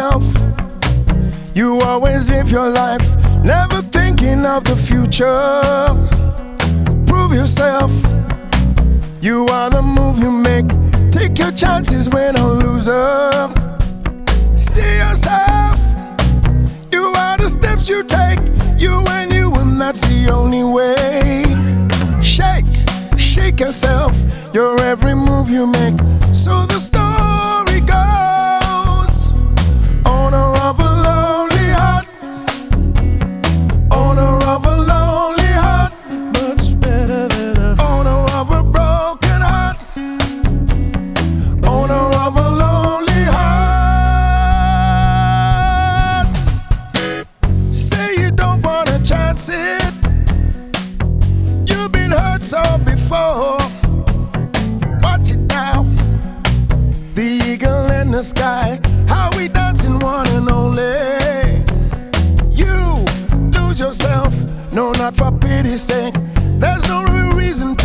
yourself. You always live your life, never thinking of the future. Prove yourself. You are the move you make. Take your chances, win or loser. See yourself. You are the steps you take. You and you, and that's the only way. Shake yourself. Your every move you make. So the story goes. Owner of a lonely heart. Owner of a lonely heart. Much better than a owner of a broken heart. Owner of a lonely heart. Say you don't wanna chance it. You've been hurt so before. Watch it now. The eagle in the sky. How we dancing one and only. You lose yourself. No, not for pity's sake. There's no real reason